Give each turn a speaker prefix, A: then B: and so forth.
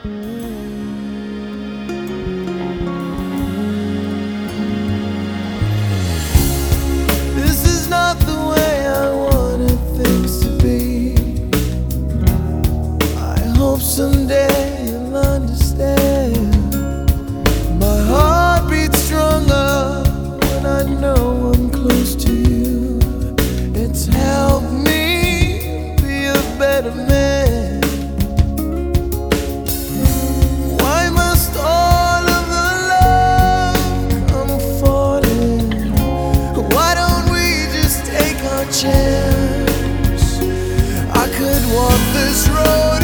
A: This is not the way I wanted things to be. I hope someday you'll understand. My heart beats stronger when I know I'm close to you. It's helped me be a better man. Why must all of the love come falling? Why don't we just take our chance? I could walk this road